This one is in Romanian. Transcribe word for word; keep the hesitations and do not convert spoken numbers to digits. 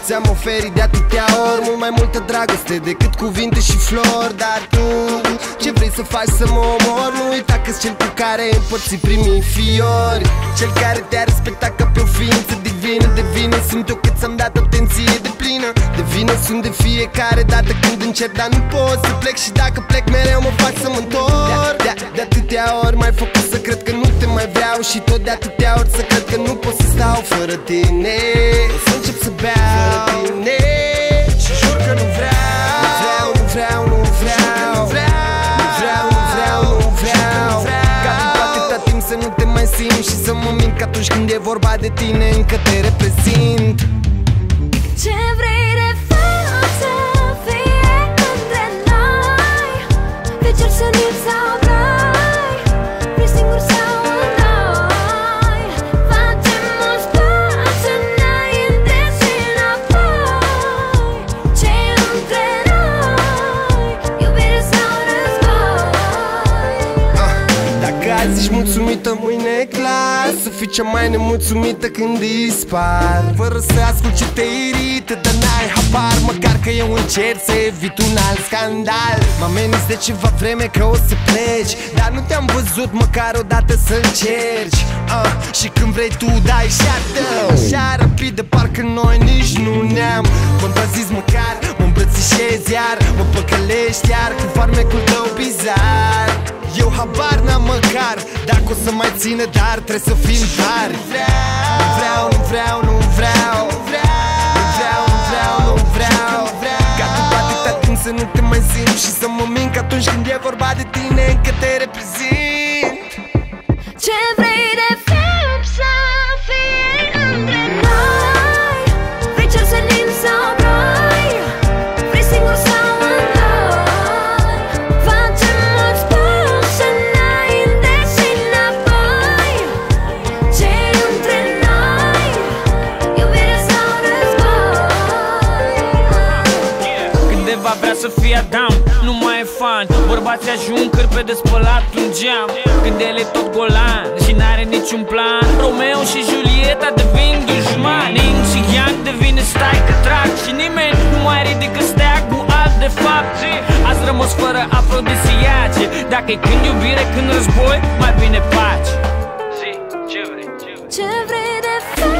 ți-am oferit de atâtea ori mult mai multă dragoste decât cuvinte și flori. Dar tu, ce vrei să faci să mă omor? Nu uita că-s cel cu care ai împărțit primii fiori, cel care te-a respectat ca pe o ființă divină. De vină sunt eu că ți-am dat atenție de plină. De vină sunt de fiecare dată când încerc, dar nu pot să plec. Și dacă plec mereu mă fac să mă întorc. De, de, de atâtea ori m-ai făcut să cred că nu te mai vreau, și tot de atâtea ori să cred că nu pot să stau fără tine. O să încep să beau fără tine și jur că nu vreau. Nu vreau, nu vreau, nu vreau. Nu vreau, nu vreau, nu vreau. Ca după atâta timp să nu te mai simt și să mă mint că atunci când e vorba de tine încă te reprezint. Ce vrei de fapt să fie între noi? Pe cer senin sau rai? Vrei singur sau noi? Facem mulți pași înainte și înapoi. Ce între noi? Iubire sau război? ah, Dacă azi ești mulțumită, mâine e clar să fii cea mai nemulțumită când dispar. Fără să ascult ce te irită, dar n-ai habar. Măcar că eu încerc să evit un alt scandal. Mă ameninți de ceva vreme că o să pleci, dar nu te-am văzut măcar o dată să încerci. uh, Și când vrei tu dai și atât, așa rapid de parcă noi nici nu ne-am contrazis măcar. Mă îmbrățișezi iar, mă păcălești iar cu farmecul tău bizar. Eu habar n-am măcar dacă o să mai țină, dar trebuie să fim tari. Nu vreau, nu vreau, nu vreau. Nu vreau, nu vreau, nu vreau. Ca după atâta timp să nu te mai simt și să mă mint că atunci când e vorba de tine încă te reprezint. Ce vrei de fapt să fie între noi? Vrei cer senin sau noi? Vrei singur sau noi? Facem mulți pași înainte și înapoi. Ce între noi? Iubire sau război? Cândeva vrea să fie Adam, nu mai e fan. Bărbații ajung cârpe de spălat un geam, când el e tot golan și n-are niciun plan. Romeo și Julieta devin dușmani, Yin și Yang devine stai că trag, și nimeni nu mai ridică steagul alt de fapt. Ați rămas fără afrodisiace, dacă-i când iubire, când război, mai bine pace. Ce vrei de fapt?